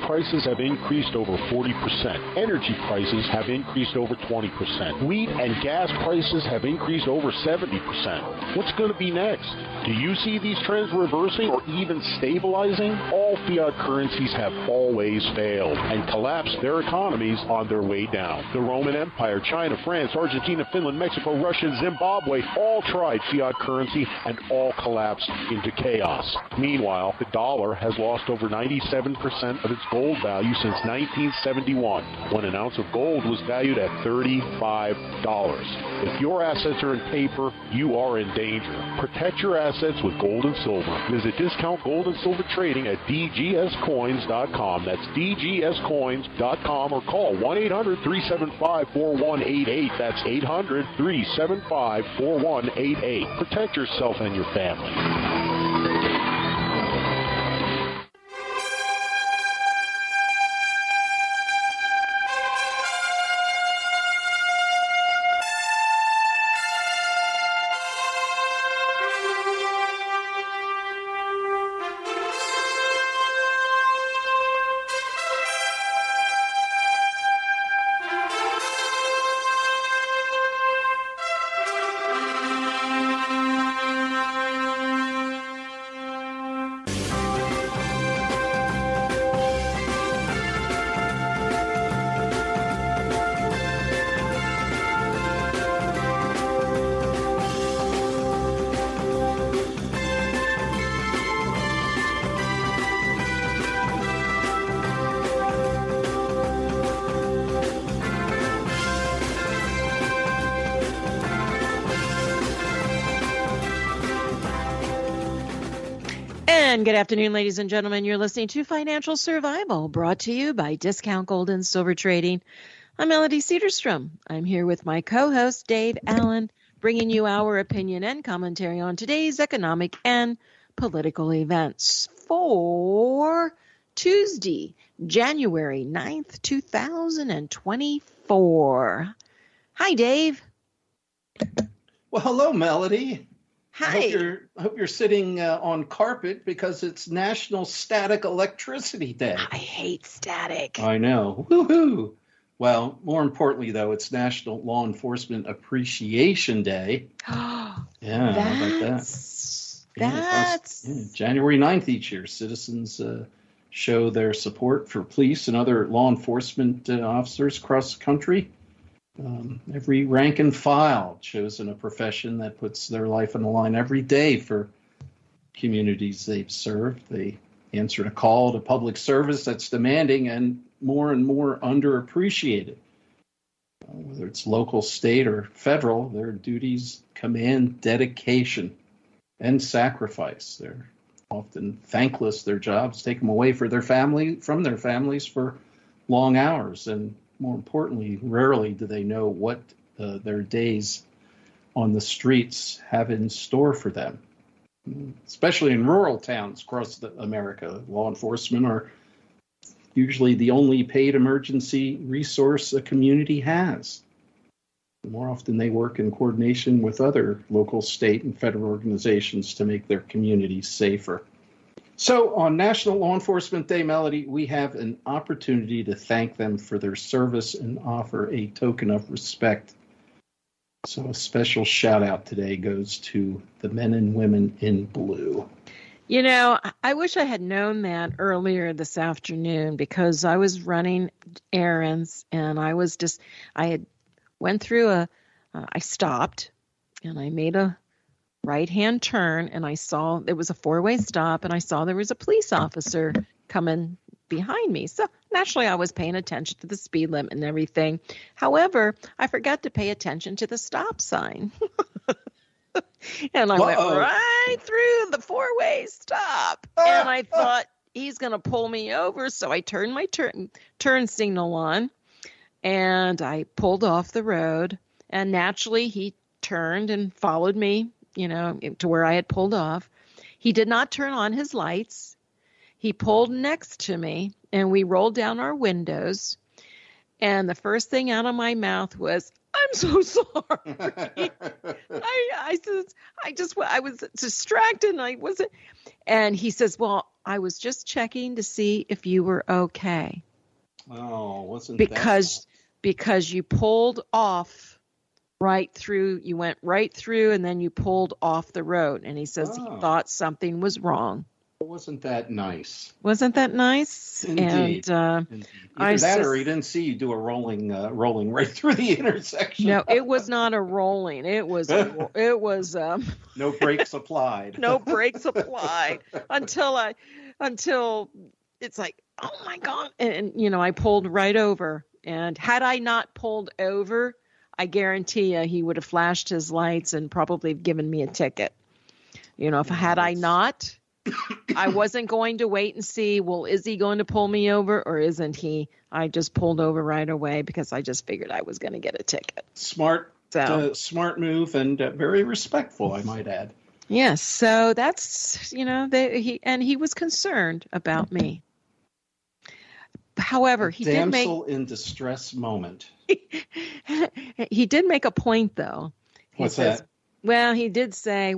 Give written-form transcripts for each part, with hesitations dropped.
prices have increased over 40%. Energy prices have increased over 20%. Wheat and gas prices have increased over 70%. What's going to be next? Do you see these trends reversing or even stabilizing? All fiat currencies have always failed and collapsed their economies on their way down. The Roman Empire, China, France, Argentina, Finland, Mexico, Russia, Zimbabwe all tried fiat currency and all collapsed into chaos. Meanwhile, the dollar has lost over 97% of its gold value since 1971, when an ounce of gold was valued at $35. If your assets are in paper, you are in danger. Protect your assets with gold and silver. Visit Discount Gold and Silver Trading at dgscoins.com. That's dgscoins.com, or call 1-800-375-4188. That's 800-375-4188. Protect yourself and your family. And good afternoon, ladies and gentlemen. You're listening to Financial Survival, brought to you by Discount Gold and Silver Trading. I'm Melody Cedarstrom. I'm here with my co-host, Dave Allen, bringing you our opinion and commentary on today's economic and political events for Tuesday, January 9th, 2024. Hi, Dave. Well, hello, Melody. Hi. I hope you're sitting on carpet because it's National Static Electricity Day. I hate static. I know. Woohoo! Well, more importantly, though, it's National Law Enforcement Appreciation Day. Yeah, how about that? January 9th each year, citizens show their support for police and other law enforcement officers across the country. Every rank and file chosen a profession that puts their life on the line every day for communities they've served. They answered a call to public service that's demanding and more underappreciated. Whether it's local, state, or federal, their duties command dedication and sacrifice. They're often thankless. Their jobs take them away from their families for long hours, and more importantly, rarely do they know what their days on the streets have in store for them. Especially in rural towns across America, law enforcement are usually the only paid emergency resource a community has. More often, they work in coordination with other local, state, and federal organizations to make their communities safer. So on National Law Enforcement Day, Melody, we have an opportunity to thank them for their service and offer a token of respect. So a special shout out today goes to the men and women in blue. You know, I wish I had known that earlier this afternoon, because I was running errands and I stopped and I made a right-hand turn, and I saw there was a four-way stop, and I saw there was a police officer coming behind me. So naturally, I was paying attention to the speed limit and everything. However, I forgot to pay attention to the stop sign. And I went right through the four-way stop. And I thought, he's going to pull me over. So I turned my turn signal on, and I pulled off the road. And naturally, he turned and followed me, to where I had pulled off. He did not turn on his lights. He pulled next to me, and we rolled down our windows. And the first thing out of my mouth was, "I'm so sorry." I was distracted, and I wasn't. And he says, "Well, I was just checking to see if you were okay. Oh, wasn't because you pulled off right through, you went right through, and then you pulled off the road. And he says he thought something was wrong. Wasn't that nice? Wasn't that nice? Indeed. And Indeed. Either or he didn't see you do a rolling right through the intersection. No, it was not a rolling. It was no brakes applied. No brakes applied until it's like, oh my God. And I pulled right over. And had I not pulled over, I guarantee you he would have flashed his lights and probably given me a ticket. If had I not, I wasn't going to wait and see, well, is he going to pull me over or isn't he? I just pulled over right away because I just figured I was going to get a ticket. Smart move and very respectful, I might add. Yes. So that's, he was concerned about me. However, he did make damsel in distress moment. He did make a point, though. What's that? Well, he did say,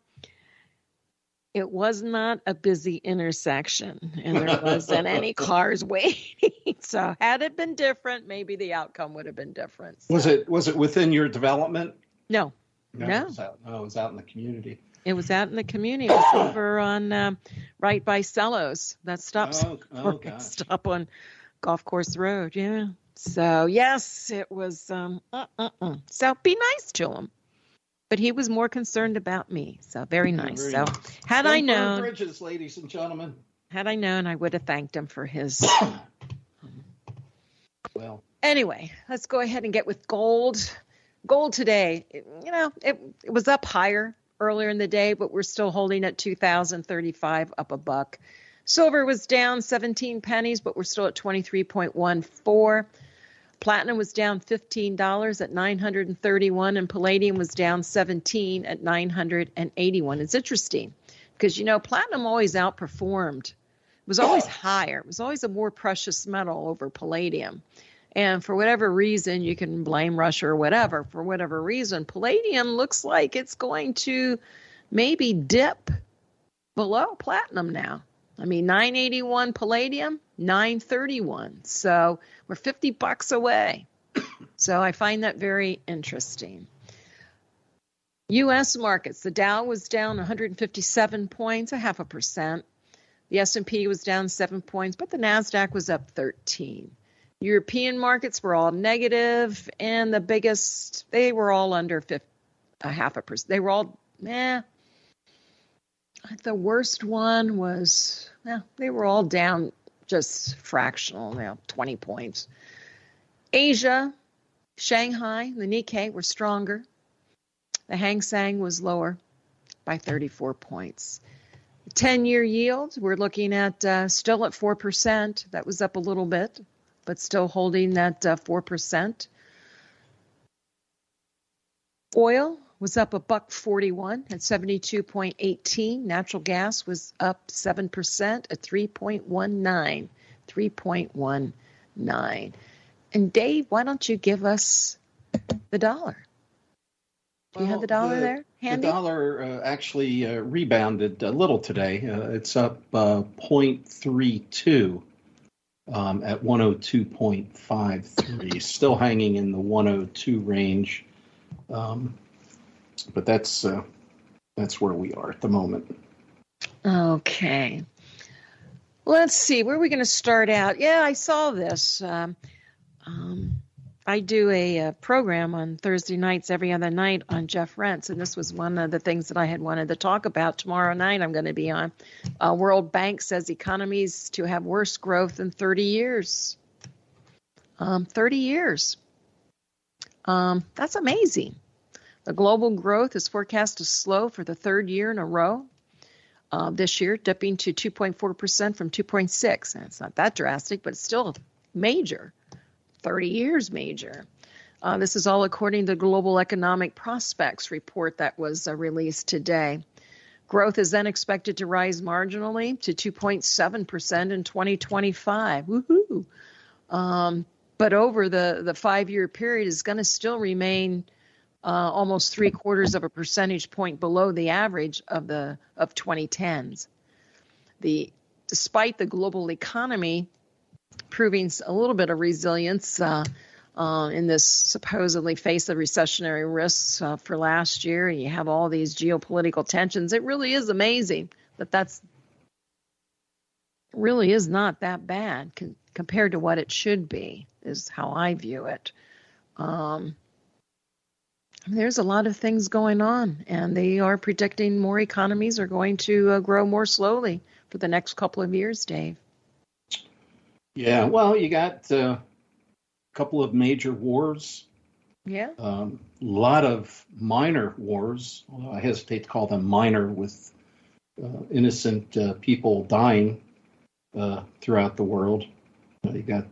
it was not a busy intersection, and there wasn't any cars waiting. So had it been different, maybe the outcome would have been different. So. Was it within your development? No. It was out in the community. It was out in the community. It was over on right by Cellos. That stops stop on Golf Course Road. Yeah. So yes, it was. So be nice to him. But he was more concerned about me. So very nice. Very so nice. Had I known, bridges, ladies and gentlemen. Had I known, I would have thanked him for his. Well. Anyway, let's go ahead and get with gold. Gold today, it was up higher earlier in the day, but we're still holding at 2,035, up $1. Silver was down 17 pennies, but we're still at 23.14. Platinum was down $15 at $931, and palladium was down $17 at $981. It's interesting because, platinum always outperformed. It was always higher. It was always a more precious metal over palladium. And for whatever reason, you can blame Russia or whatever. For whatever reason, palladium looks like it's going to maybe dip below platinum now. I mean, 981 palladium, 931. So we're $50 away. So I find that very interesting. U.S. markets, the Dow was down 157 points, 0.5%. The S&P was down 7 points, but the NASDAQ was up 13. European markets were all negative, and the biggest, they were all under 0.5%. They were all, The worst one was, they were all down just fractional, 20 points. Asia, Shanghai, the Nikkei were stronger. The Hang Seng was lower by 34 points. The 10-year yield, we're looking at still at 4%. That was up a little bit, but still holding that 4%. Oil was up $1.41 at 72.18. Natural gas was up 7% at 3.19. 3.19. And Dave, why don't you give us the dollar? Do you have the dollar there handy? The dollar actually rebounded a little today. It's up 0.32 at 102.53. Still hanging in the 102 range. But that's where we are at the moment. Okay. Let's see. Where are we going to start out? Yeah, I saw this. I do a program on Thursday nights every other night on Jeff Rentz, and this was one of the things that I had wanted to talk about. Tomorrow night I'm going to be on. World Bank says economies to have worse growth in 30 years. 30 years. That's amazing. The global growth is forecast to slow for the third year in a row. This year, dipping to 2.4% from 2.6%. And it's not that drastic, but it's still major. 30 years major. This is all according to the Global Economic Prospects report that was released today. Growth is then expected to rise marginally to 2.7% in 2025. Woohoo! But over the 5-year period is going to still remain almost 0.75 of a percentage point below the average of 2010s. The despite the global economy proving a little bit of resilience in this supposedly face of recessionary risks for last year, and you have all these geopolitical tensions, it really is amazing that's really is not that bad compared to what it should be, is how I view it. There's a lot of things going on, and they are predicting more economies are going to grow more slowly for the next couple of years, Dave. Yeah, well, you got a couple of major wars. Yeah. A lot of minor wars. I hesitate to call them minor, with innocent people dying throughout the world. You got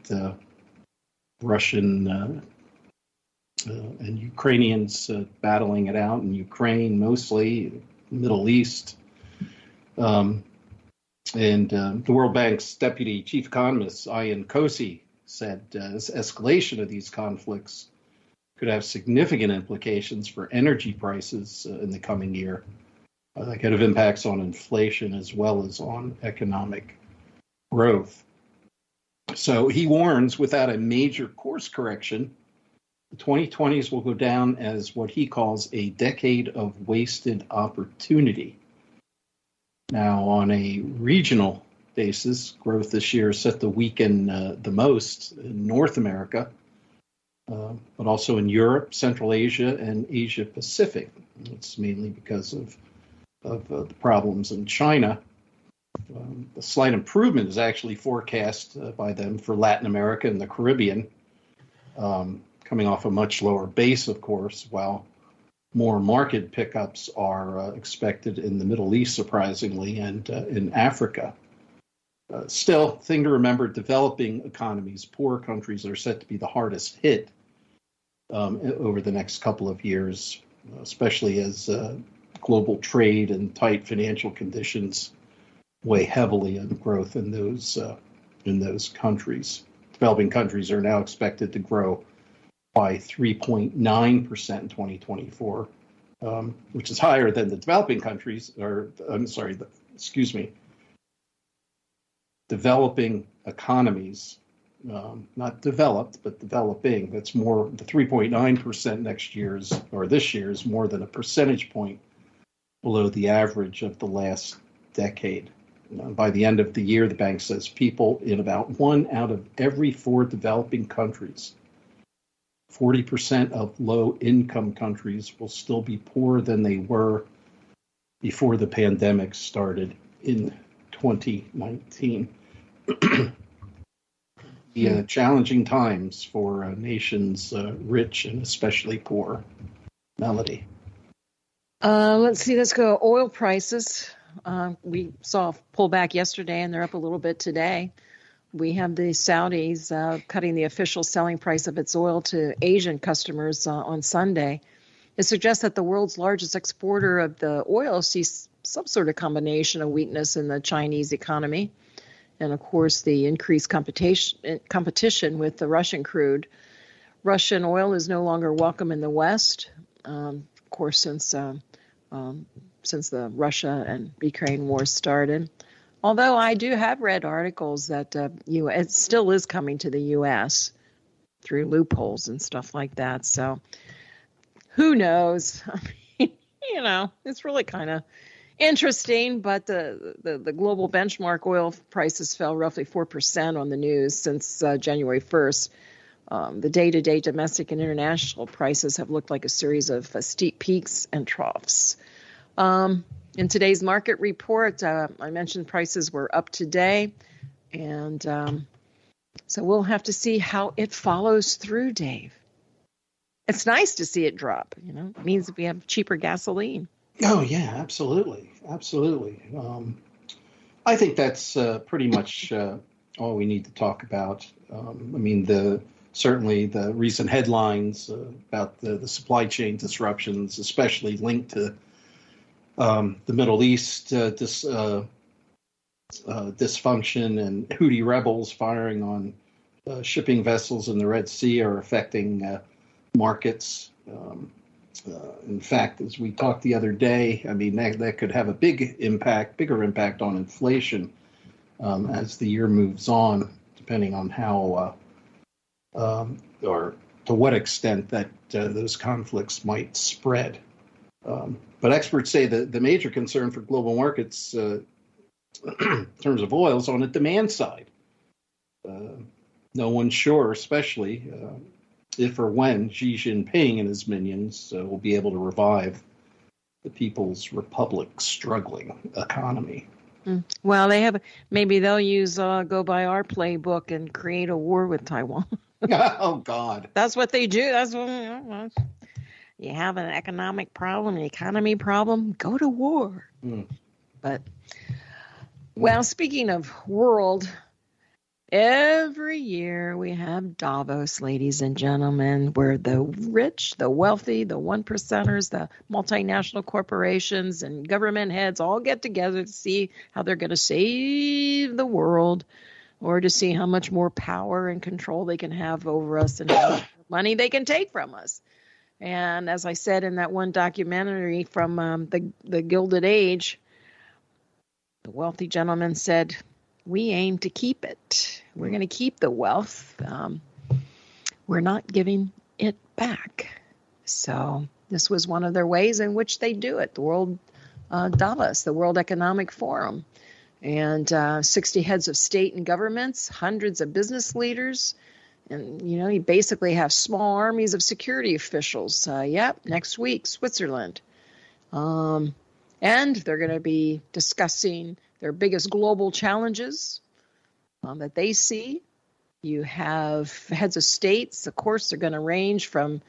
Russian and Ukrainians battling it out in Ukraine, mostly Middle East. And the World Bank's deputy chief economist, Ian Kosi, said this escalation of these conflicts could have significant implications for energy prices in the coming year. That could have impacts on inflation as well as on economic growth. So he warns, without a major course correction, the 2020s will go down as what he calls a decade of wasted opportunity. Now, on a regional basis, growth this year is set to weaken the most in North America, but also in Europe, Central Asia, and Asia Pacific. It's mainly because of the problems in China. The slight improvement is actually forecast by them for Latin America and the Caribbean, coming off a much lower base, of course, while more market pickups are expected in the Middle East, surprisingly, and in Africa. Still, thing to remember, developing economies, poor countries, are set to be the hardest hit over the next couple of years, especially as global trade and tight financial conditions weigh heavily on growth in those countries. Developing countries are now expected to grow by 3.9% in 2024, which is higher than the developing countries, developing economies, not developed, but developing. That's more, the 3.9% this year is more than a percentage point below the average of the last decade. By the end of the year, the bank says people in about 1 out of every 4 developing countries, 40% of low-income countries, will still be poorer than they were before the pandemic started in 2019. Challenging times for nations rich and especially poor. Melody. Let's see. Let's go. Oil prices. We saw a pullback yesterday, and they're up a little bit today. We have the Saudis cutting the official selling price of its oil to Asian customers on Sunday. It suggests that the world's largest exporter of the oil sees some sort of combination of weakness in the Chinese economy, and of course the increased competition with the Russian crude. Russian oil is no longer welcome in the West, of course, since the Russia and Ukraine war started. Although I do have read articles that it still is coming to the U.S. through loopholes and stuff like that. So who knows? I mean, it's really kind of interesting. But the global benchmark oil prices fell roughly 4% on the news since January 1st. The day-to-day domestic and international prices have looked like a series of steep peaks and troughs. In today's market report, I mentioned prices were up today, and so we'll have to see how it follows through, Dave. It's nice to see it drop. It means that we have cheaper gasoline. Oh, yeah, absolutely. Absolutely. I think that's pretty much all we need to talk about. Certainly the recent headlines about the supply chain disruptions, especially linked to the Middle East dysfunction and Houthi rebels firing on shipping vessels in the Red Sea, are affecting markets. In fact, as we talked the other day, that could have a bigger impact on inflation as the year moves on, depending on how or to what extent that those conflicts might spread. But experts say that the major concern for global markets in terms of oil is on the demand side. No one's sure, especially if or when Xi Jinping and his minions will be able to revive the People's Republic's struggling economy. Well, maybe they'll use go by our playbook and create a war with Taiwan. Oh God, that's what they do. That's what you have an economic problem, an economy problem, go to war. But well, speaking of world, every year we have Davos, ladies and gentlemen, where the rich, the wealthy, the one percenters, the multinational corporations and government heads all get together to see how they're going to save the world, or to see how much more power and control they can have over us and how much money they can take from us. And as I said in that one documentary from the Gilded Age, the wealthy gentleman said, we aim to keep it. We're going to keep the wealth. We're not giving it back. So this was one of their ways in which they do it. The World Davos, the World Economic Forum, and 60 heads of state and governments, hundreds of business leaders. And, you basically have small armies of security officials. Next week, Switzerland. And they're going to be discussing their biggest global challenges that they see. You have heads of states. Of course, they're going to range from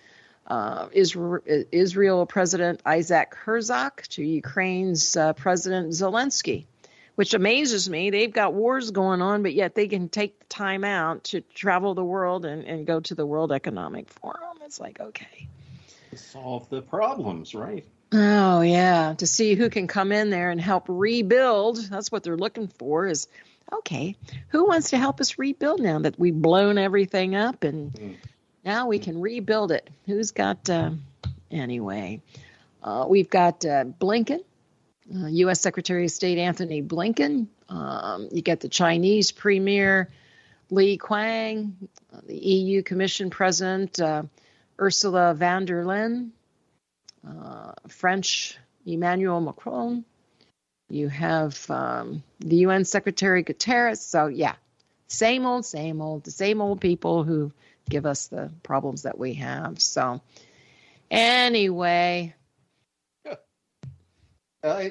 Israel President Isaac Herzog to Ukraine's President Zelensky, which amazes me. They've got wars going on, but yet they can take the time out to travel the world and go to the World Economic Forum. It's like, okay. To solve the problems, right? Oh, yeah. To see who can come in there and help rebuild. That's what they're looking for is, okay, who wants to help us rebuild now that we've blown everything up and now we can rebuild it? Who's got, anyway, we've got Blinken, U.S. Secretary of State Anthony Blinken. You get the Chinese Premier Li Qiang, the EU Commission President Ursula von der Leyen, French Emmanuel Macron. You have the UN Secretary Guterres. So, yeah, same old, the same old people who give us the problems that we have. So, anyway. I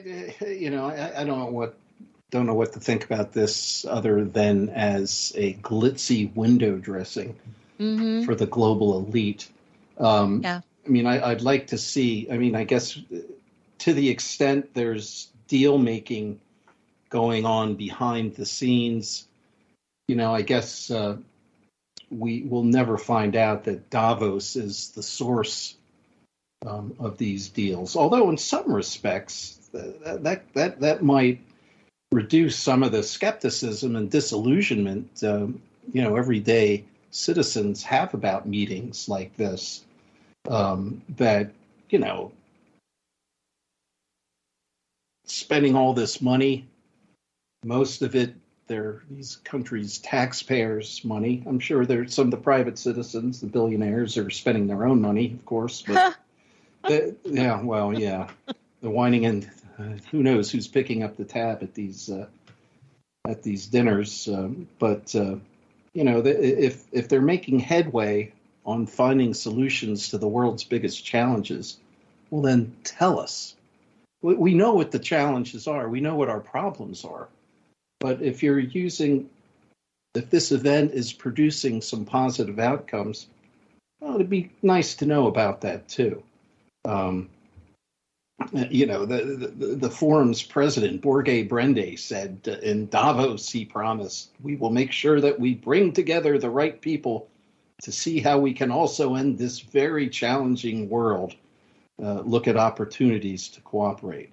don't know what to think about this other than as a glitzy window dressing for the global elite. Yeah. I mean, I'd like to see, I guess to the extent there's deal making going on behind the scenes, I guess we will never find out that Davos is the source of these deals. Although in some respects, that might reduce some of the skepticism and disillusionment, everyday citizens have about meetings like this. That, spending all this money, most of it, these countries' taxpayers' money. I'm sure there's some of the private citizens, the billionaires, are spending their own money, of course. But the whining and who knows who's picking up the tab at these dinners. If they're making headway on finding solutions to the world's biggest challenges, well, then tell us. We know what the challenges are. We know what our problems are. But if this event is producing some positive outcomes, well, it'd be nice to know about that too. The forum's president, Borge Brende, said in Davos, he promised, we will make sure that we bring together the right people to see how we can also end this very challenging world, look at opportunities to cooperate.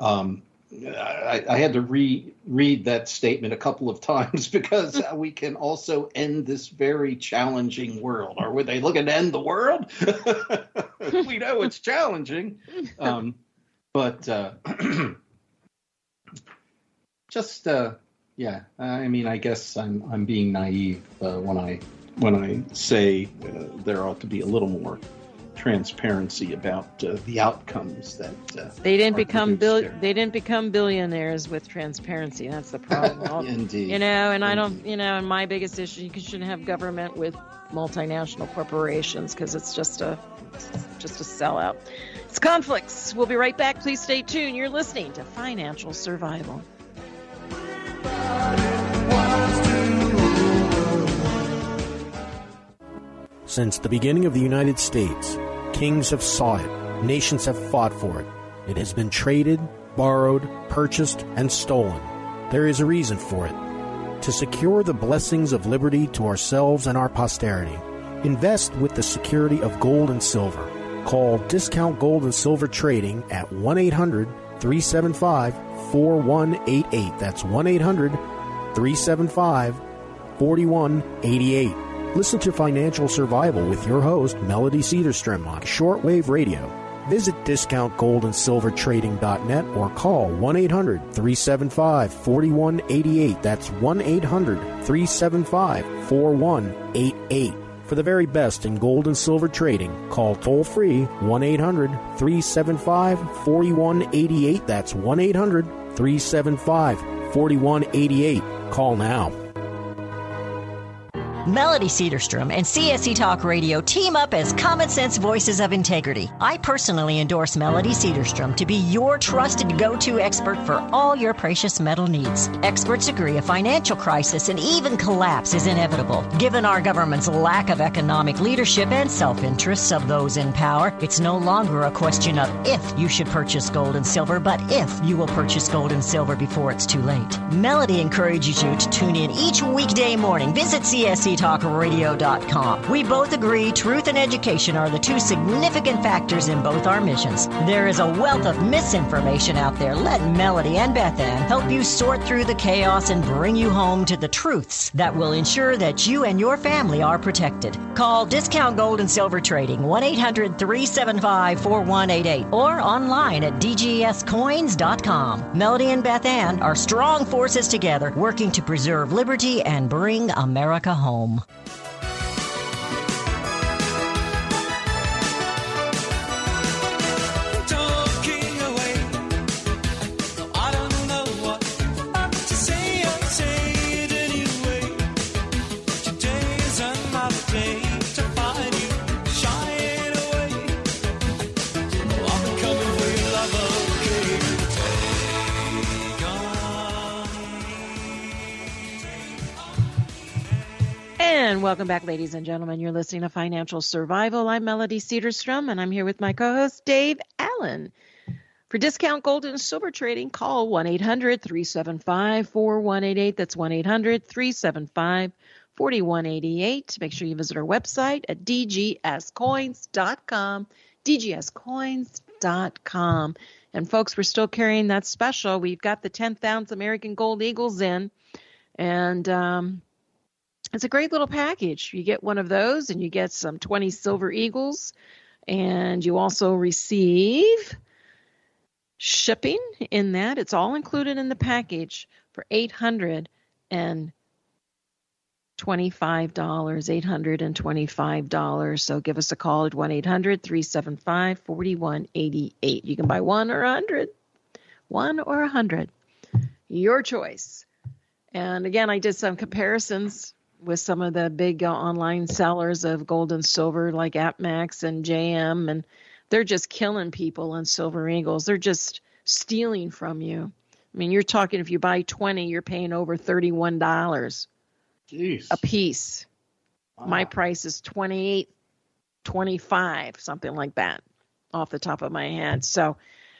I had to reread that statement a couple of times because we can also end this very challenging world. Or were they looking to end the world? We know it's challenging. But just Yeah. I mean, I guess I'm being naive when I say there ought to be a little more transparency about the outcomes that they didn't become billionaires with transparency. That's the problem. Indeed. And Indeed. I don't, and my biggest issue, you shouldn't have government with multinational corporations because it's just a sellout. It's conflicts. We'll be right back. Please stay tuned. You're listening to Financial Survival. Since the beginning of the United States, kings have sought it, nations have fought for it. It has been traded, borrowed, purchased, and stolen. There is a reason for it. To secure the blessings of liberty to ourselves and our posterity, invest with the security of gold and silver. Call Discount Gold and Silver Trading at 1-800-375-4188. That's 1-800-375-4188. Listen to Financial Survival with your host, Melody Cedarstrom, on shortwave radio. Visit discountgoldandsilvertrading.net or call 1-800-375-4188. That's 1-800-375-4188. For the very best in gold and silver trading, call toll-free 1-800-375-4188. That's 1-800-375-4188. Call now. Melody Cedarstrom and CSC Talk Radio team up as common sense voices of integrity. I personally endorse Melody Cedarstrom to be your trusted go-to expert for all your precious metal needs. Experts agree a financial crisis and even collapse is inevitable. Given our government's lack of economic leadership and self-interests of those in power, it's no longer a question of if you should purchase gold and silver, but if you will purchase gold and silver before it's too late. Melody encourages you to tune in each weekday morning. Visit CSCTalkRadio.com. We both agree truth and education are the two significant factors in both our missions. There is a wealth of misinformation out there. Let Melody and Beth Ann help you sort through the chaos and bring you home to the truths that will ensure that you and your family are protected. Call Discount Gold and Silver Trading 1-800-375-4188 or online at dgscoins.com. Melody and Beth Ann are strong forces together working to preserve liberty and bring America home. And welcome back, ladies and gentlemen. You're listening to Financial Survival. I'm Melody Cedarstrom, and I'm here with my co-host, Dave Allen. For Discount Gold and Silver Trading, call 1-800-375-4188. That's 1-800-375-4188. Make sure you visit our website at dgscoins.com, dgscoins.com. And folks, we're still carrying that special. We've got the 10th ounce American Gold Eagles in, and it's a great little package. You get one of those, and you get some 20 silver eagles, and you also receive shipping in that. It's all included in the package for $825. $825. So give us a call at 1-800-375-4188. You can buy one or 100. One or 100. Your choice. And again, I did some comparisons with some of the big online sellers of gold and silver like APMEX and JM, and they're just killing people on silver eagles. They're just stealing from you. I mean, you're talking if you buy 20, you're paying over $31 a piece. Wow. My price is $28, $25, something like that off the top of my head. So,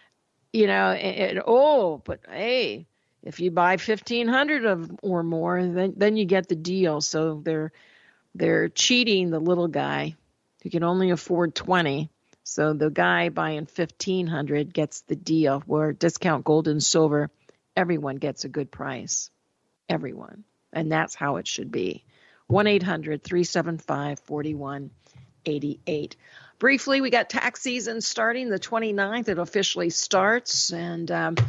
but hey, if you buy 1,500 of or more, then you get the deal. So they're cheating the little guy who can only afford 20. So the guy buying 1,500 gets the deal. Where Discount Gold and Silver, everyone gets a good price. Everyone. And that's how it should be. 1-800-375-4188. Briefly, we got tax season starting the 29th. It officially starts. And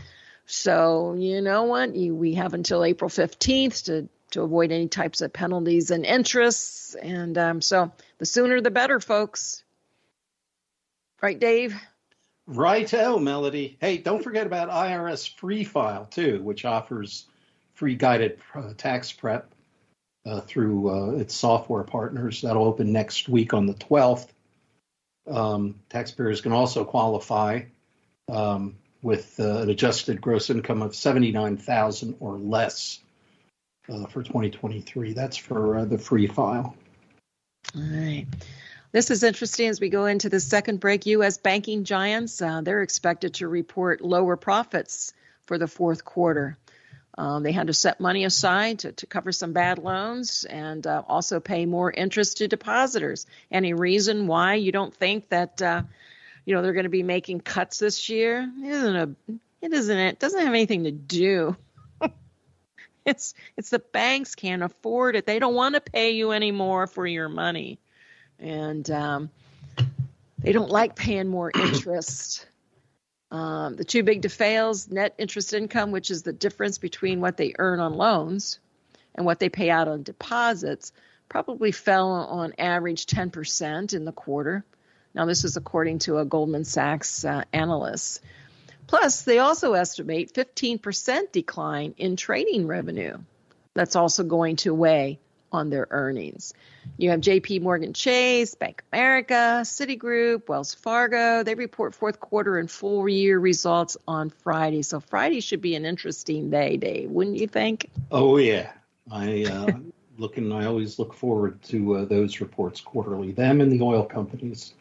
So you know what? We have until April 15th to avoid any types of penalties and interests. And so the sooner the better, folks. Right, Dave? Righto, Melody. Hey, don't forget about IRS Free File, too, which offers free guided tax prep through its software partners. That'll open next week on the 12th. Taxpayers can also qualify with an adjusted gross income of $79,000 or less for 2023. That's for the Free File. All right. This is interesting as we go into the second break. U.S. banking giants, they're expected to report lower profits for the fourth quarter. They had to set money aside to cover some bad loans and also pay more interest to depositors. Any reason why you don't think that they're going to be making cuts this year? It doesn't have anything to do. It's the banks can't afford it. They don't want to pay you anymore for your money. And they don't like paying more interest. The too big to fails, net interest income, which is the difference between what they earn on loans and what they pay out on deposits, probably fell on average 10% in the quarter. Now, this is according to a Goldman Sachs analyst. Plus, they also estimate 15% decline in trading revenue. That's also going to weigh on their earnings. You have JP Morgan Chase, Bank of America, Citigroup, Wells Fargo. They report fourth quarter and full year results on Friday. So Friday should be an interesting day, Dave, wouldn't you think? Oh, yeah. I always look forward to those reports quarterly, them and the oil companies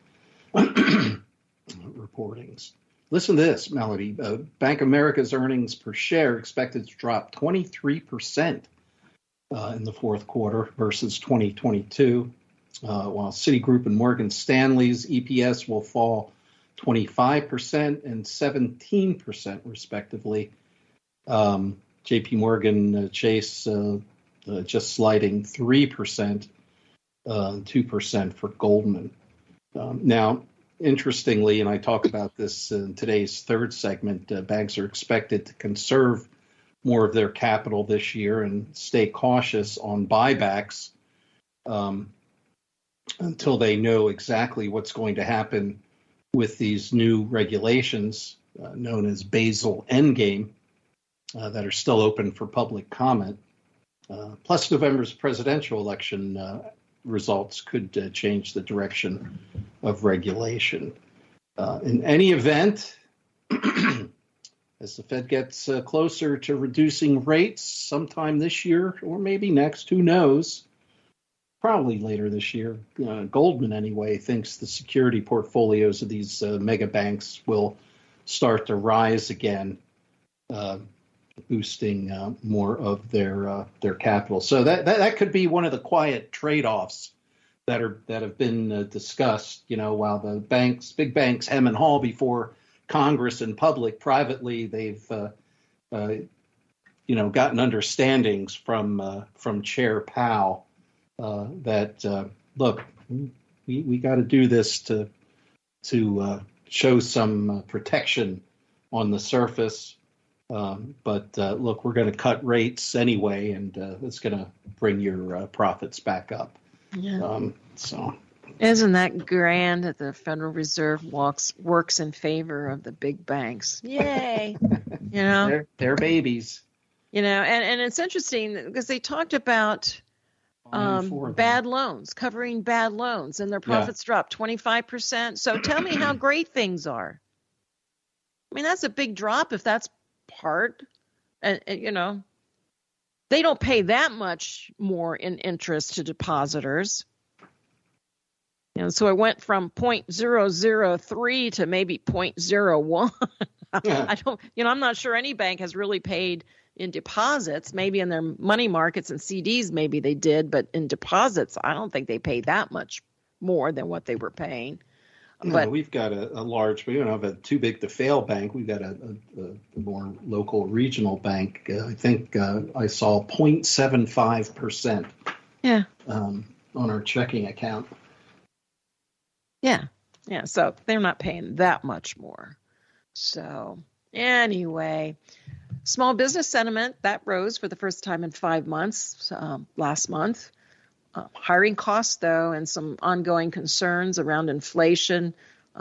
reportings. Listen to this, Melody. Bank of America's earnings per share expected to drop 23% in the fourth quarter versus 2022, while Citigroup and Morgan Stanley's EPS will fall 25% and 17% respectively. JP Morgan Chase just sliding 3%, 2% for Goldman. Now, interestingly, and I talk about this in today's third segment, banks are expected to conserve more of their capital this year and stay cautious on buybacks until they know exactly what's going to happen with these new regulations known as Basel Endgame that are still open for public comment. Plus, November's presidential election results could change the direction of regulation. In any event, as the Fed gets closer to reducing rates sometime this year or maybe next, who knows, probably later this year, Goldman anyway thinks the security portfolios of these mega banks will start to rise again, boosting more of their capital. So that could be one of the quiet trade-offs that have been discussed, while the big banks hem and haw before Congress and public. Privately, they've gotten understandings from Chair Powell that look, we got to do this to show some protection on the surface, but look, we're going to cut rates anyway, and it's going to bring your profits back up. Yeah. So. Isn't that grand that the Federal Reserve works in favor of the big banks? Yay! They're babies. And it's interesting because they talked about bad loans, covering bad loans, and their profits dropped 25%. So tell me how great things are. I mean, that's a big drop if that's part. And they don't pay that much more in interest to depositors. So it went from 0.003 to maybe 0.01. I'm not sure any bank has really paid in deposits. Maybe in their money markets and CDs, maybe they did, but in deposits, I don't think they paid that much more than what they were paying. But we've got a large, we don't have a too big to fail bank. We've got a more local regional bank. I think I saw 0.75%. Yeah. On our checking account. Yeah. So they're not paying that much more. So anyway, Small business sentiment, that rose for the first time in 5 months last month. Hiring costs, though, and some ongoing concerns around inflation,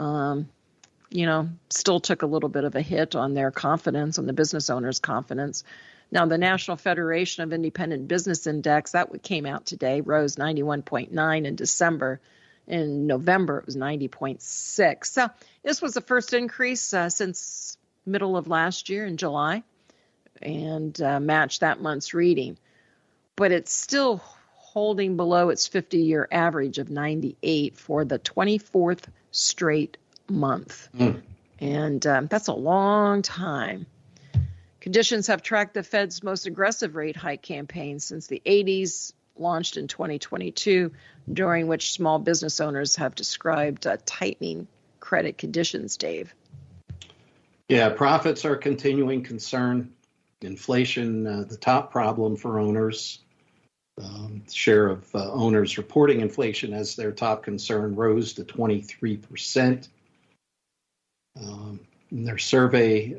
still took a little bit of a hit on their confidence, on the business owners' confidence. Now, the National Federation of Independent Business Index, that came out today, rose 91.9 in December. In November, it was 90.6. So this was the first increase since middle of last year in July, and matched that month's reading. But it's still holding below its 50-year average of 98 for the 24th straight month. And that's a long time. Conditions have tracked the Fed's most aggressive rate hike campaign since the 80s, launched in 2022, during which small business owners have described tightening credit conditions, Dave. Yeah, profits are a continuing concern. Inflation, the top problem for owners. Share of owners reporting inflation as their top concern rose to 23%. In their survey,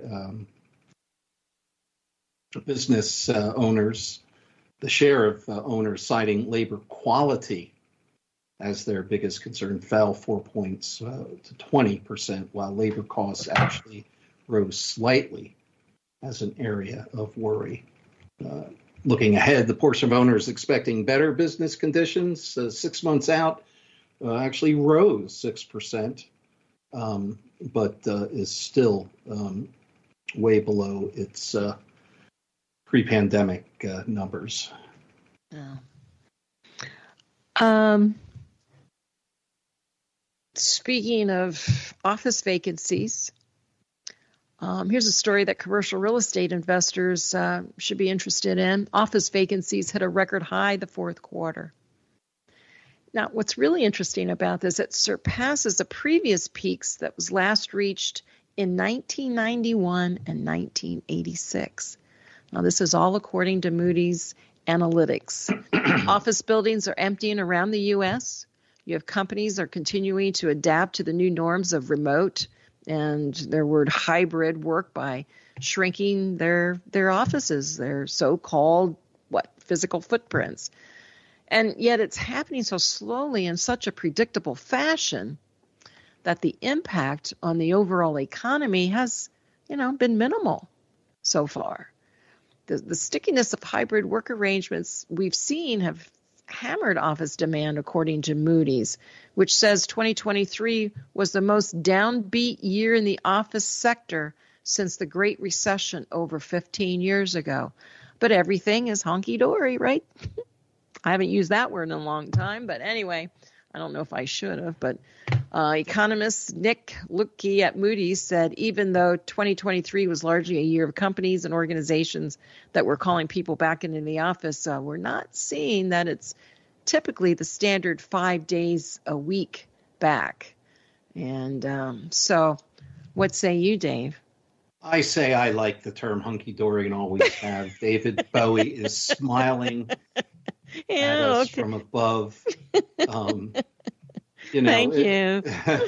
business owners, the share of owners citing labor quality as their biggest concern fell 4 points to 20%, while labor costs actually rose slightly as an area of worry. Looking ahead, the portion of owners expecting better business conditions 6 months out actually rose 6%, but is still way below its pre-pandemic numbers. Speaking of office vacancies, here's a story that commercial real estate investors should be interested in. Office vacancies hit a record high the fourth quarter. Now, what's really interesting about this, it surpasses the previous peaks that was last reached in 1991 and 1986. Now, this is all according to Moody's Analytics. Office buildings are emptying around the U.S. You have companies that are continuing to adapt to the new norms of remote and their word hybrid work by shrinking their offices, their so-called physical footprints. And yet it's happening so slowly in such a predictable fashion that the impact on the overall economy has, been minimal so far. The stickiness of hybrid work arrangements we've seen have hammered office demand, according to Moody's, which says 2023 was the most downbeat year in the office sector since the Great Recession over 15 years ago. But everything is honky-dory, right? I haven't used that word in a long time, but anyway, I don't know if I should have, but economist Nick Lukey at Moody's said even though 2023 was largely a year of companies and organizations that were calling people back into the office, we're not seeing that it's typically the standard 5 days a week back. And so what say you, Dave? I say I like the term hunky-dory and always have. David Bowie is smiling at us from above. Thank you.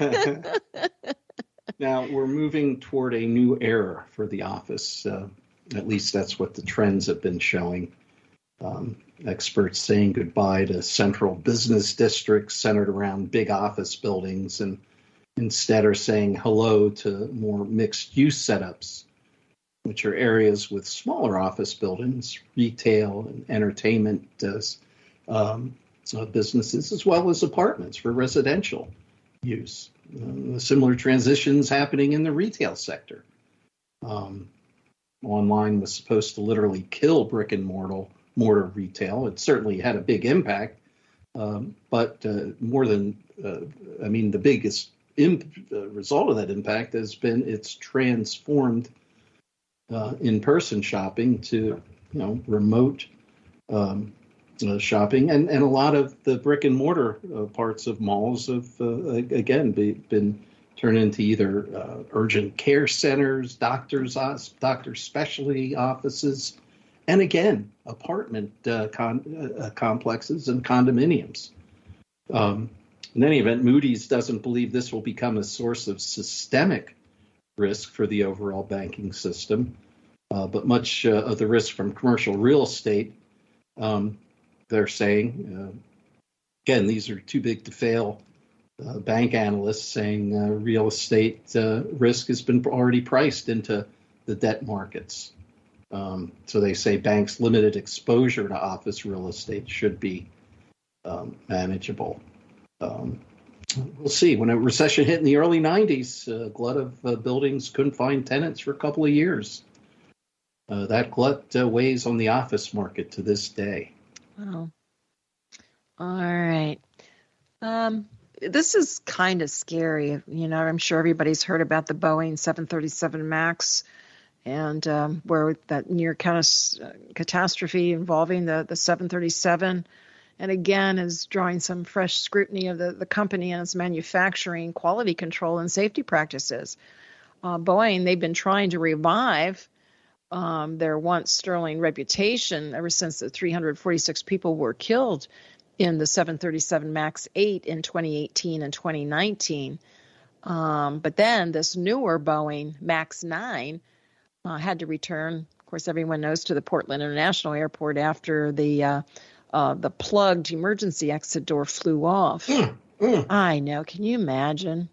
Now, we're moving toward a new era for the office. At least that's what the trends have been showing. Experts saying goodbye to central business districts centered around big office buildings and instead are saying hello to more mixed-use setups, which are areas with smaller office buildings, retail and entertainment businesses, as well as apartments for residential use. Similar transitions happening in the retail sector. Online was supposed to literally kill brick and mortar retail. It certainly had a big impact, but more than, the biggest result of that impact has been it's transformed in-person shopping to, remote shopping, and a lot of the brick and mortar parts of malls have been turned into either urgent care centers, doctor specialty offices, and again apartment complexes and condominiums. In any event, Moody's doesn't believe this will become a source of systemic risk for the overall banking system. but much of the risk from commercial real estate, they're saying, again, these are too big to fail. Bank analysts saying real estate risk has been already priced into the debt markets. So they say banks' limited exposure to office real estate should be manageable. We'll see. When a recession hit in the early 90s, a glut of buildings couldn't find tenants for a couple of years. That glut weighs on the office market to this day. Wow. All right. This is kind of scary. You know, I'm sure everybody's heard about the Boeing 737 MAX and where that near catastrophe involving the 737. And again, is drawing some fresh scrutiny of the company and its manufacturing, quality control, and safety practices. Boeing, they've been trying to revive their once sterling reputation ever since the 346 people were killed in the 737 MAX 8 in 2018 and 2019. But then this newer Boeing MAX 9 had to return, of course, everyone knows, to the Portland International Airport after the plugged emergency exit door flew off. I know. Can you imagine?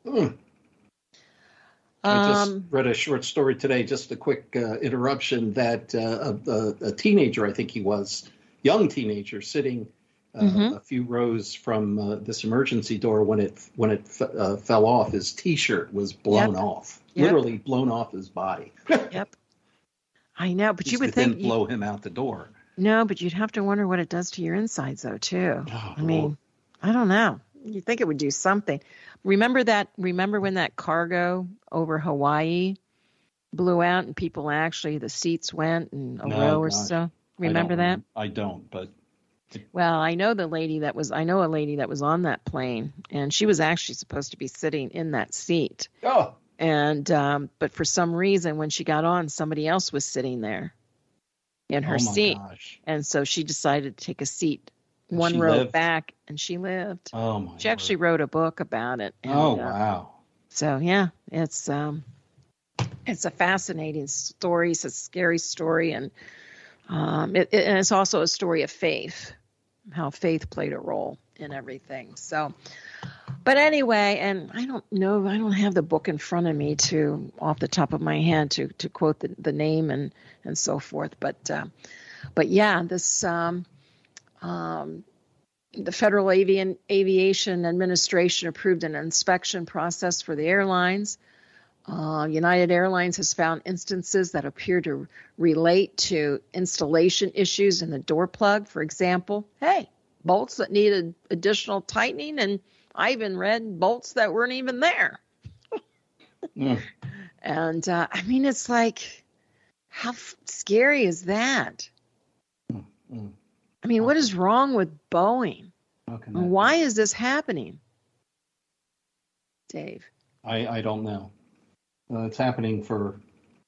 I just read a short story today, just a quick interruption, that a teenager, I think he was, young teenager, sitting a few rows from this emergency door when it fell off, his T-shirt was blown off, literally blown off his body. Yep. I know, but you would think didn't blow him out the door. No, but you'd have to wonder what it does to your insides, though, too. Oh, I mean, I don't know. You'd think it would do something. Remember when that cargo over Hawaii blew out and people actually, the seats went and a row or so? Remember that? I don't, but. Well, I know a lady that was on that plane, and she was actually supposed to be sitting in that seat. Oh. And, but for some reason, when she got on, somebody else was sitting there in her seat. Gosh. And so she decided to take a seat one row back, and she lived. Oh, my She actually wrote a book about it. And, wow. So, yeah, it's a fascinating story. It's a scary story, and it's also a story of faith, how faith played a role in everything. So, but anyway, and I don't have the book in front of me off the top of my head to quote the name and so forth. But yeah, this the Federal Aviation Administration approved an inspection process for the airlines. United Airlines has found instances that appear to relate to installation issues in the door plug. For example, bolts that needed additional tightening, and I even read bolts that weren't even there. And I mean, it's like, how scary is that? I mean, what is wrong with Boeing? Why is this happening? Dave? I don't know. It's happening for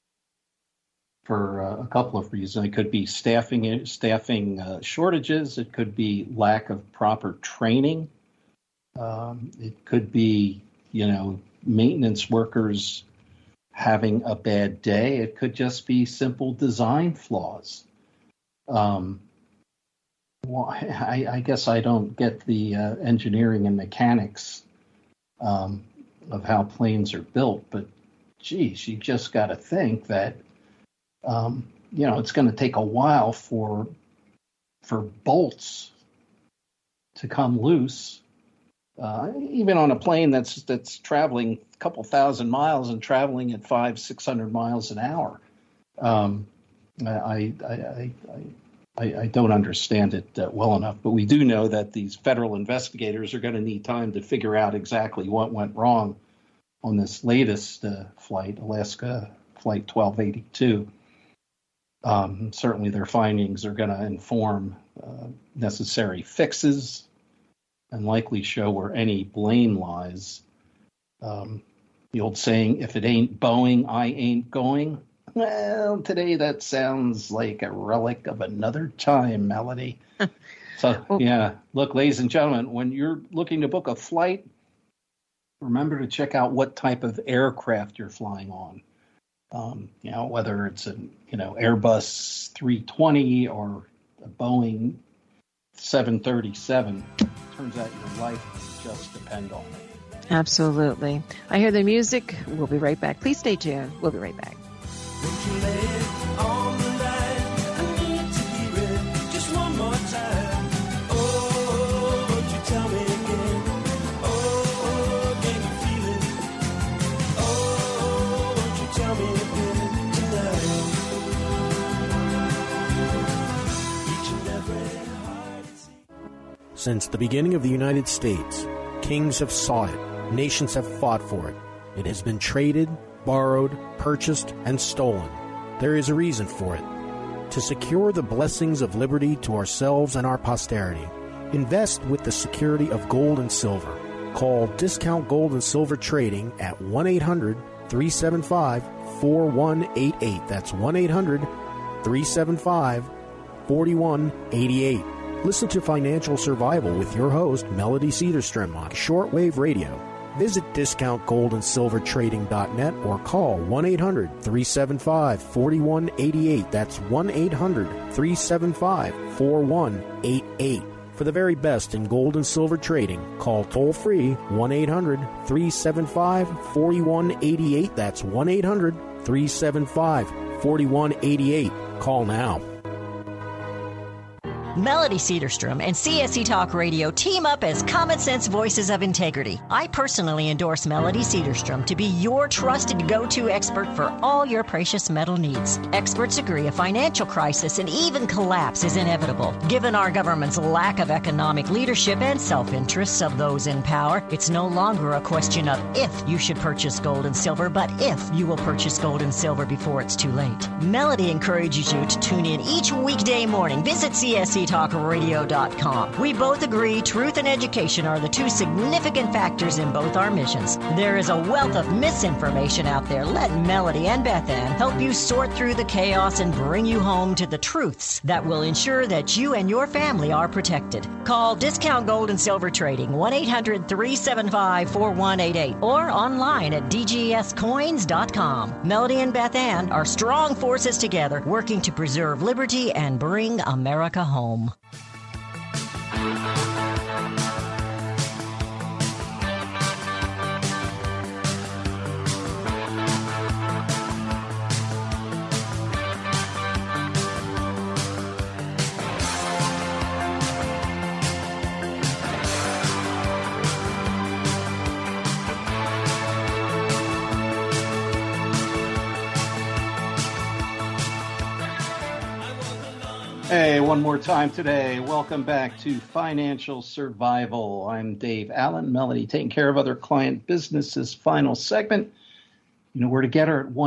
a couple of reasons. It could be staffing shortages. It could be lack of proper training. It could be, maintenance workers having a bad day. It could just be simple design flaws. I guess I don't get the engineering and mechanics of how planes are built, but geez, you just got to think that it's going to take a while for bolts to come loose, even on a plane that's traveling a couple thousand miles and traveling at 500-600 miles an hour. I don't understand it well enough, but we do know that these federal investigators are going to need time to figure out exactly what went wrong on this latest flight, Alaska Flight 1282. Certainly their findings are going to inform necessary fixes and likely show where any blame lies. The old saying, if it ain't Boeing, I ain't going. Well, today that sounds like a relic of another time, Melody. So, yeah, look, ladies and gentlemen, when you're looking to book a flight, remember to check out what type of aircraft you're flying on. Whether it's an Airbus 320 or a Boeing 737, turns out your life will just depend on it. Absolutely. I hear the music. We'll be right back. Please stay tuned. We'll be right back. Won't you lay it on the line? I need to hear it just one more time. Oh, won't you tell me again? Oh, can you feel it? Oh, won't you tell me again tonight? Each and every heart is... Since the beginning of the United States, kings have sought it, nations have fought for it. It has been traded, borrowed, purchased, and stolen. There is a reason for it. To secure the blessings of liberty to ourselves and our posterity, invest with the security of gold and silver. Call Discount Gold and Silver Trading at 1-800-375-4188. That's 1-800-375-4188. Listen to Financial Survival with your host, Melody Cedarstrom, on shortwave radio. Visit discountgoldandsilvertrading.net or call 1-800-375-4188. That's 1-800-375-4188. For the very best in gold and silver trading, call toll-free 1-800-375-4188. That's 1-800-375-4188. Call now. Melody Cedarstrom and CSE Talk Radio team up as Common Sense Voices of Integrity. I personally endorse Melody Cedarstrom to be your trusted go-to expert for all your precious metal needs. Experts agree a financial crisis and even collapse is inevitable. Given our government's lack of economic leadership and self-interests of those in power, it's no longer a question of if you should purchase gold and silver, but if you will purchase gold and silver before it's too late. Melody encourages you to tune in each weekday morning. Visit CSETalkRadio.com. We both agree truth and education are the two significant factors in both our missions. There is a wealth of misinformation out there. Let Melody and Beth Ann help you sort through the chaos and bring you home to the truths that will ensure that you and your family are protected. Call Discount Gold and Silver Trading 1-800-375-4188 or online at dgscoins.com. Melody and Beth Ann are strong forces together working to preserve liberty and bring America home. Hey, one more time today. Welcome back to Financial Survival. I'm Dave Allen, Melody taking care of other client businesses. Final segment. You know where to get her at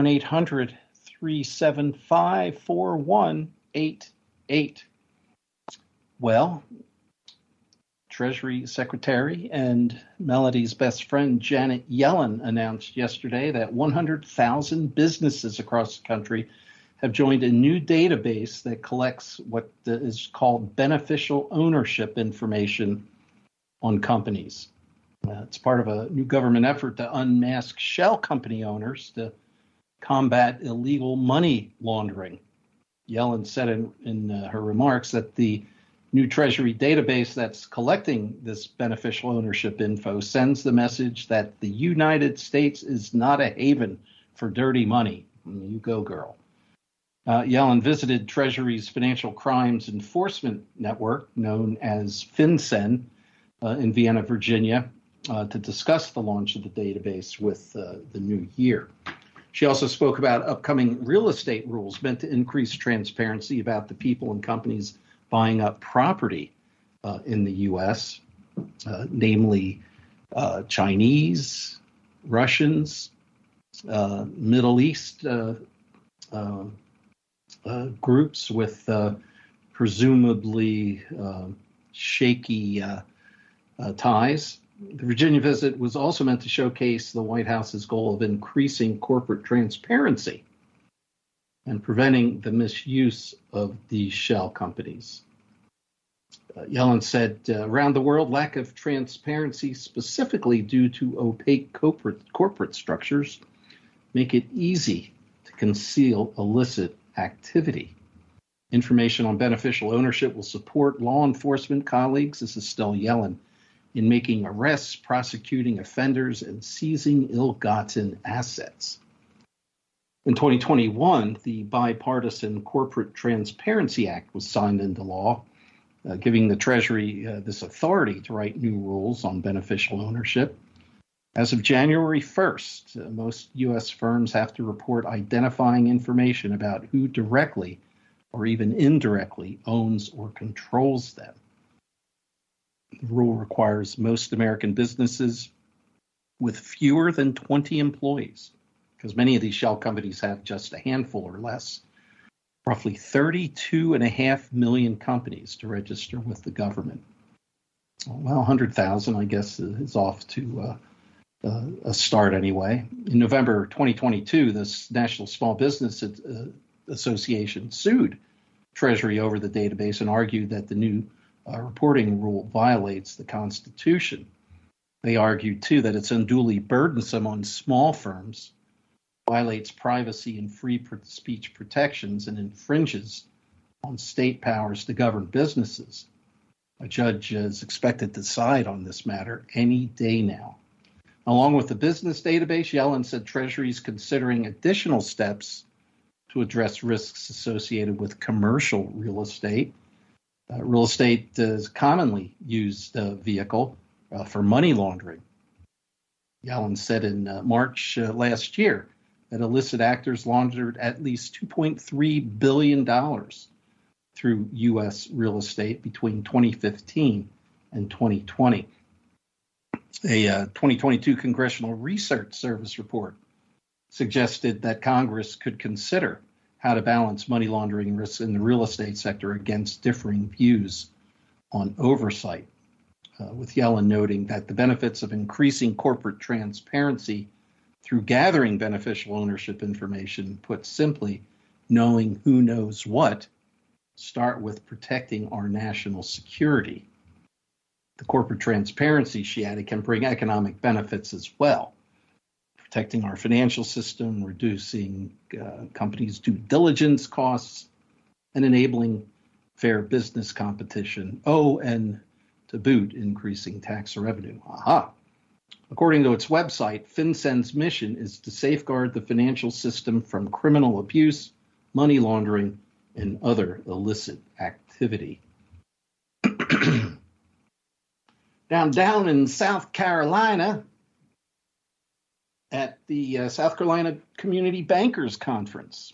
1-800-375-4188. Well, Treasury Secretary and Melody's best friend Janet Yellen announced yesterday that 100,000 businesses across the country have joined a new database that collects what is called beneficial ownership information on companies. It's part of a new government effort to unmask shell company owners to combat illegal money laundering. Yellen said in her remarks that the new Treasury database that's collecting this beneficial ownership info sends the message that the United States is not a haven for dirty money. You go, girl. Yellen visited Treasury's Financial Crimes Enforcement Network, known as FinCEN, in Vienna, Virginia, to discuss the launch of the database with the new year. She also spoke about upcoming real estate rules meant to increase transparency about the people and companies buying up property in the U.S., namely Chinese, Russians, Middle East groups with presumably shaky ties. The Virginia visit was also meant to showcase the White House's goal of increasing corporate transparency and preventing the misuse of these shell companies. Yellen said, around the world, lack of transparency, specifically due to opaque corporate structures, make it easy to conceal illicit activity. Information on beneficial ownership will support law enforcement colleagues, this is Estelle Yellen, in making arrests, prosecuting offenders, and seizing ill-gotten assets. In 2021, the Bipartisan Corporate Transparency Act was signed into law, giving the Treasury this authority to write new rules on beneficial ownership. As of January 1st, most U.S. firms have to report identifying information about who directly or even indirectly owns or controls them. The rule requires most American businesses with fewer than 20 employees, because many of these shell companies have just a handful or less, roughly 32.5 million companies to register with the government. Well, 100,000, I guess, is off to a start anyway. In November 2022, the National Small Business Association sued Treasury over the database and argued that the new reporting rule violates the Constitution. They argued, too, that it's unduly burdensome on small firms, violates privacy and free speech protections, and infringes on state powers to govern businesses. A judge is expected to decide on this matter any day now. Along with the business database, Yellen said Treasury is considering additional steps to address risks associated with commercial real estate. Real estate is a commonly used vehicle for money laundering. Yellen said in March last year that illicit actors laundered at least $2.3 billion through U.S. real estate between 2015 and 2020. A 2022 Congressional Research Service report suggested that Congress could consider how to balance money laundering risks in the real estate sector against differing views on oversight, with Yellen noting that the benefits of increasing corporate transparency through gathering beneficial ownership information, put simply, knowing who knows what, start with protecting our national security. The corporate transparency, she added, can bring economic benefits as well, protecting our financial system, reducing companies' due diligence costs, and enabling fair business competition. Oh, and to boot, increasing tax revenue. Aha! According to its website, FinCEN's mission is to safeguard the financial system from criminal abuse, money laundering, and other illicit activity. Down in South Carolina, at the South Carolina Community Bankers Conference,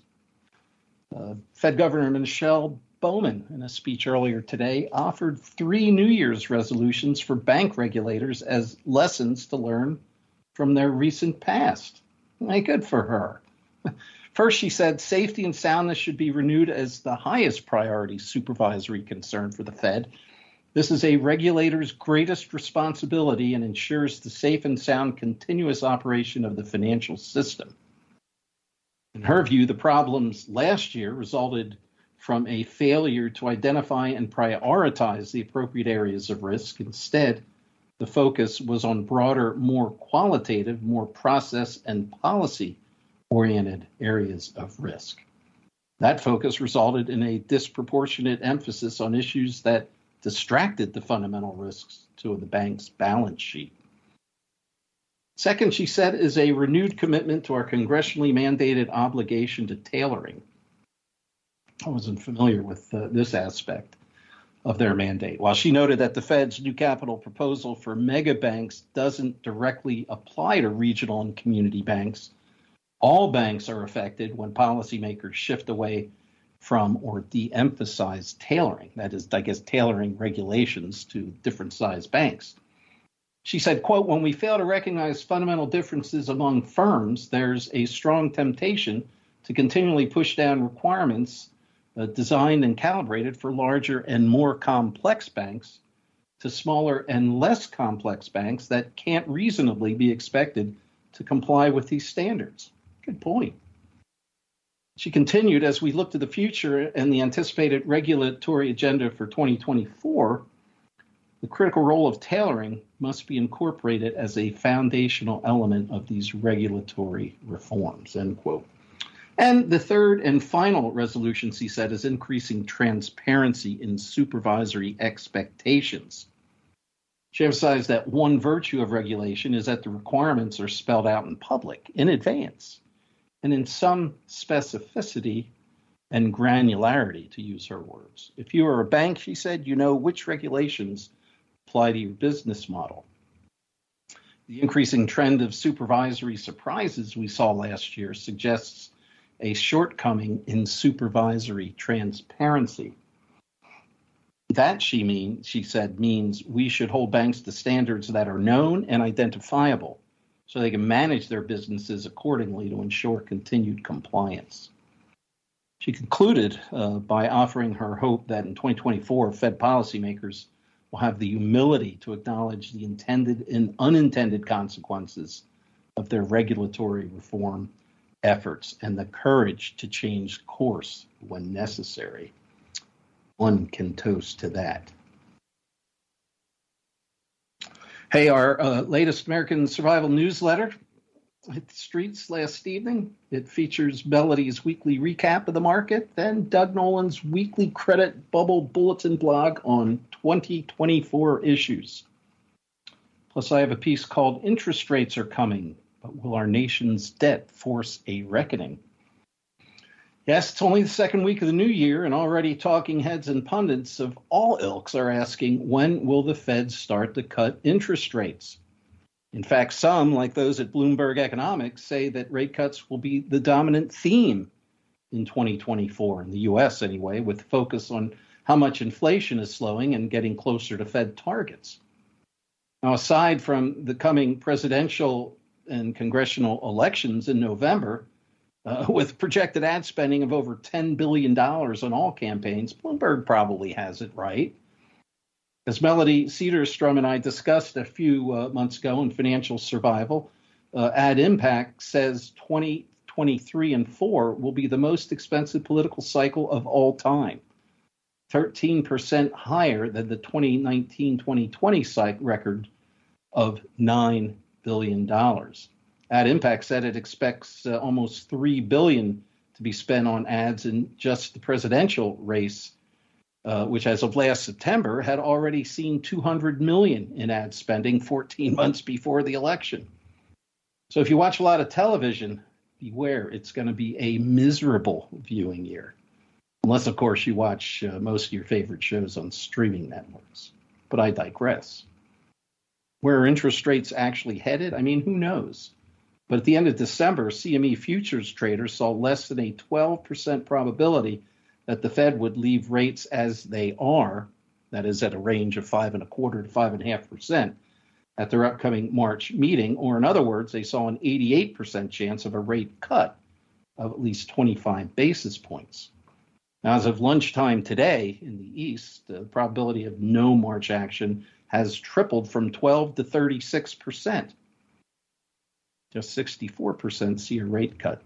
Fed Governor Michelle Bowman, in a speech earlier today, offered 3 New Year's resolutions for bank regulators as lessons to learn from their recent past. Good for her. First, she said safety and soundness should be renewed as the highest priority supervisory concern for the Fed. This is a regulator's greatest responsibility and ensures the safe and sound continuous operation of the financial system. In her view, the problems last year resulted from a failure to identify and prioritize the appropriate areas of risk. Instead, the focus was on broader, more qualitative, more process and policy-oriented areas of risk. That focus resulted in a disproportionate emphasis on issues that distracted the fundamental risks to the bank's balance sheet. Second, she said, is a renewed commitment to our congressionally mandated obligation to tailoring. I wasn't familiar with this aspect of their mandate. While she noted that the Fed's new capital proposal for mega banks doesn't directly apply to regional and community banks, all banks are affected when policymakers shift away from or de-emphasize tailoring. That is, I guess, tailoring regulations to different size banks. She said, quote, when we fail to recognize fundamental differences among firms, there's a strong temptation to continually push down requirements designed and calibrated for larger and more complex banks to smaller and less complex banks that can't reasonably be expected to comply with these standards. Good point. She continued, as we look to the future and the anticipated regulatory agenda for 2024, the critical role of tailoring must be incorporated as a foundational element of these regulatory reforms, end quote. And the third and final resolution, she said, is increasing transparency in supervisory expectations. She emphasized that one virtue of regulation is that the requirements are spelled out in public, in advance, and in some specificity and granularity, to use her words. If you are a bank, she said, you know which regulations apply to your business model. The increasing trend of supervisory surprises we saw last year suggests a shortcoming in supervisory transparency. That, she said, means we should hold banks to standards that are known and identifiable so they can manage their businesses accordingly to ensure continued compliance. She concluded by offering her hope that in 2024, Fed policymakers will have the humility to acknowledge the intended and unintended consequences of their regulatory reform efforts and the courage to change course when necessary. One can toast to that. Hey, our latest American Survival newsletter hit the streets last evening. It features Melody's weekly recap of the market, then Doug Nolan's weekly credit bubble bulletin blog on 2024 issues. Plus, I have a piece called Interest Rates Are Coming, but will our nation's debt force a reckoning? Yes, it's only the second week of the new year, and already talking heads and pundits of all ilks are asking, when will the Fed start to cut interest rates? In fact, some, like those at Bloomberg Economics, say that rate cuts will be the dominant theme in 2024, in the U.S. anyway, with focus on how much inflation is slowing and getting closer to Fed targets. Now, aside from the coming presidential and congressional elections in November, with projected ad spending of over $10 billion on all campaigns, Bloomberg probably has it right. As Melody Cedarstrom and I discussed a few months ago in Financial Survival, Ad Impact says 2023 and 4 will be the most expensive political cycle of all time, 13% higher than the 2019-2020 record of $9 billion. Ad Impact said it expects almost $3 billion to be spent on ads in just the presidential race, which as of last September had already seen $200 million in ad spending 14 months before the election. So if you watch a lot of television, beware, it's going to be a miserable viewing year. Unless, of course, you watch most of your favorite shows on streaming networks. But I digress. Where are interest rates actually headed? I mean, who knows? But at the end of December, CME futures traders saw less than a 12% probability that the Fed would leave rates as they are, that is at a range of 5.25% to 5.5%, at their upcoming March meeting, or in other words, they saw an 88% chance of a rate cut of at least 25 basis points. Now, as of lunchtime today in the East, the probability of no March action has tripled from 12 to 36%. Just 64% see a rate cut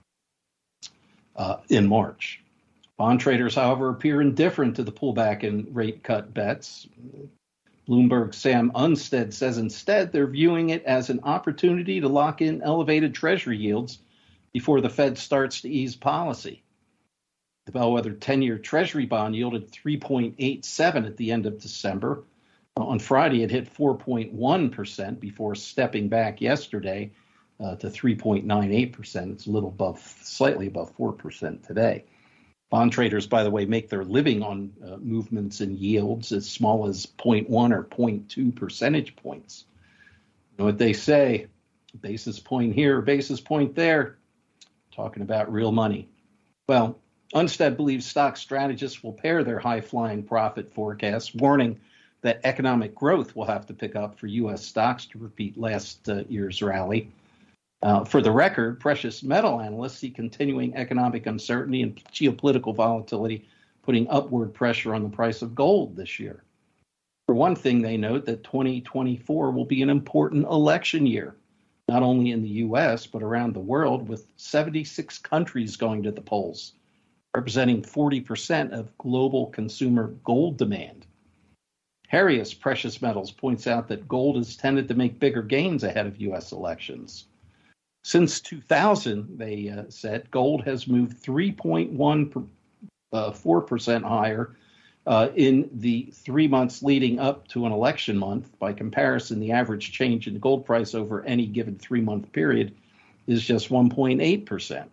in March. Bond traders, however, appear indifferent to the pullback in rate cut bets. Bloomberg's Sam Unstead says instead they're viewing it as an opportunity to lock in elevated Treasury yields before the Fed starts to ease policy. The bellwether 10-year Treasury bond yielded 3.87 at the end of December. On Friday, it hit 4.1% before stepping back yesterday to 3.98%. It's a little slightly above 4% today. Bond traders, by the way, make their living on movements in yields as small as 0.1 or 0.2 percentage points. You know what they say, basis point here, basis point there, talking about real money. Well, Unstead believes stock strategists will pair their high-flying profit forecasts, warning that economic growth will have to pick up for U.S. stocks to repeat last year's rally. For the record, precious metal analysts see continuing economic uncertainty and geopolitical volatility putting upward pressure on the price of gold this year. For one thing, they note that 2024 will be an important election year, not only in the U.S., but around the world, with 76 countries going to the polls, representing 40% of global consumer gold demand. Harrius Precious Metals points out that gold has tended to make bigger gains ahead of U.S. elections. Since 2000, they said, gold has moved 3.14% higher in the 3 months leading up to an election month. By comparison, the average change in the gold price over any given 3-month period is just 1.8%.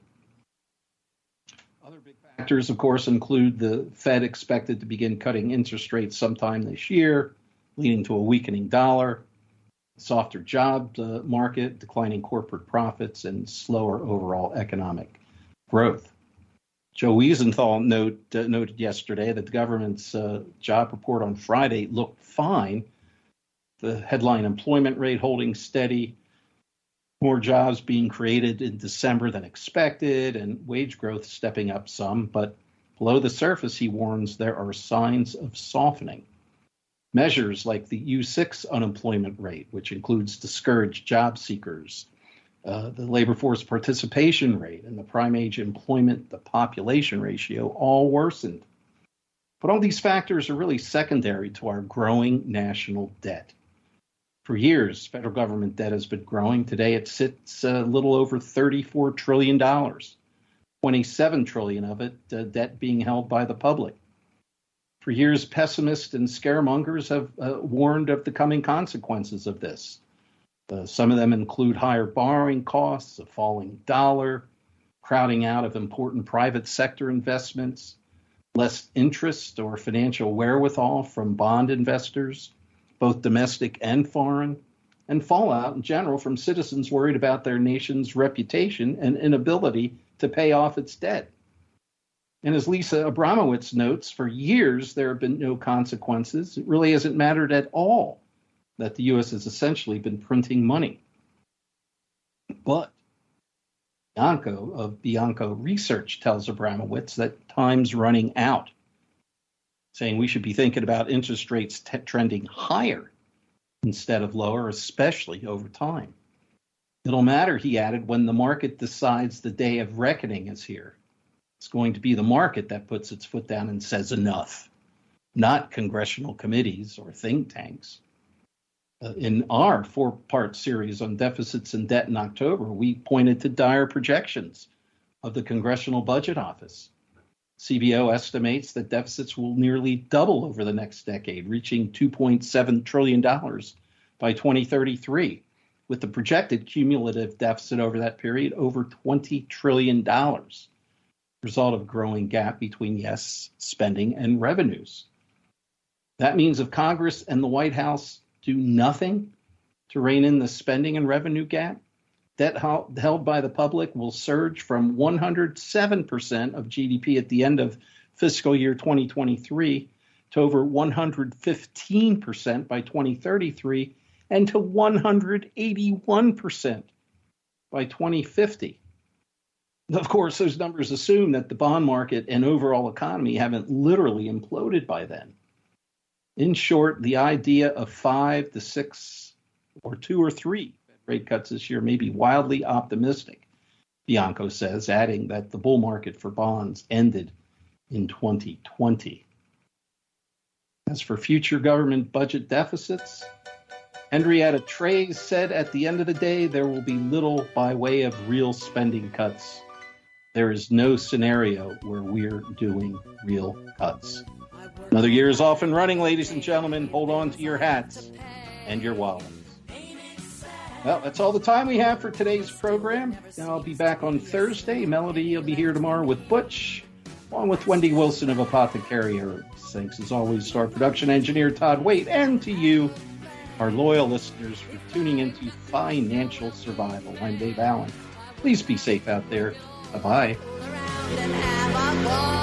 Other big factors, of course, include the Fed expected to begin cutting interest rates sometime this year, leading to a weakening dollar, softer job market, declining corporate profits, and slower overall economic growth. Joe Wiesenthal noted yesterday that the government's job report on Friday looked fine. The headline employment rate holding steady, more jobs being created in December than expected, and wage growth stepping up some. But below the surface, he warns, there are signs of softening. Measures like the U6 unemployment rate, which includes discouraged job seekers, the labor force participation rate, and the prime age employment to population ratio all worsened. But all these factors are really secondary to our growing national debt. For years, federal government debt has been growing. Today it sits a little over $34 trillion, $27 trillion of it debt being held by the public. For years, pessimists and scaremongers have warned of the coming consequences of this. Some of them include higher borrowing costs, a falling dollar, crowding out of important private sector investments, less interest or financial wherewithal from bond investors, both domestic and foreign, and fallout in general from citizens worried about their nation's reputation and inability to pay off its debt. And as Lisa Abramowitz notes, for years there have been no consequences. It really hasn't mattered at all that the U.S. has essentially been printing money. But Bianco of Bianco Research tells Abramowitz that time's running out, saying we should be thinking about interest rates trending higher instead of lower, especially over time. It'll matter, he added, when the market decides the day of reckoning is here. It's going to be the market that puts its foot down and says enough, not congressional committees or think tanks. In our 4-part series on deficits and debt in October, we pointed to dire projections of the Congressional Budget Office. CBO estimates that deficits will nearly double over the next decade, reaching $2.7 trillion by 2033, with the projected cumulative deficit over that period over $20 trillion. Result of growing gap between, yes, spending and revenues. That means if Congress and the White House do nothing to rein in the spending and revenue gap, debt held by the public will surge from 107% of GDP at the end of fiscal year 2023 to over 115% by 2033 and to 181% by 2050. Of course, those numbers assume that the bond market and overall economy haven't literally imploded by then. In short, the idea of 5 to 6 or 2 or 3 rate cuts this year may be wildly optimistic, Bianco says, adding that the bull market for bonds ended in 2020. As for future government budget deficits, Henrietta Treyz said at the end of the day, there will be little by way of real spending cuts. There is no scenario where we're doing real cuts. Another year is off and running, ladies and gentlemen. Hold on to your hats and your wallets. Well, that's all the time we have for today's program. I'll be back on Thursday. Melody will be here tomorrow with Butch, along with Wendy Wilson of Apothecary Herbs. Thanks as always to our production engineer, Todd Waite, and to you, our loyal listeners, for tuning into Financial Survival. I'm Dave Allen. Please be safe out there. Bye-bye.